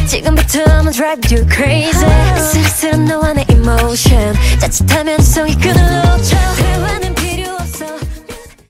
지금부터 I'ma drive you crazy. 쓸쓸한 너와 내 emotion. 자칫하면 성이 끈을 놓쳐. 대화는